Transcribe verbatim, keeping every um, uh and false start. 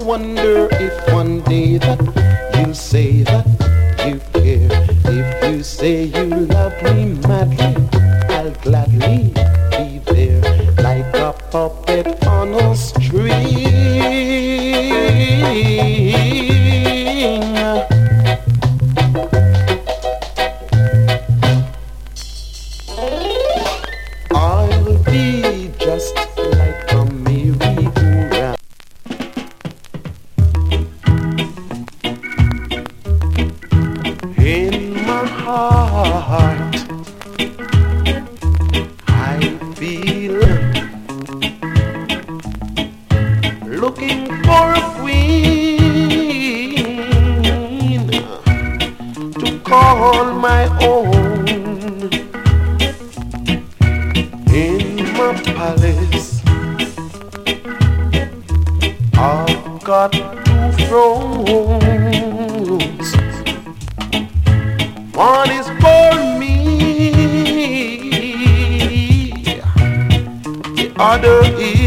wonder if one day that you'll say that you care. If you say you love me madly, I'll gladly be there like a puppet on a string. I'll be just like a merry-go-round. In my heart I feel looking for a queen to call my own. In my palace I've got two thrones. One is for me, the other is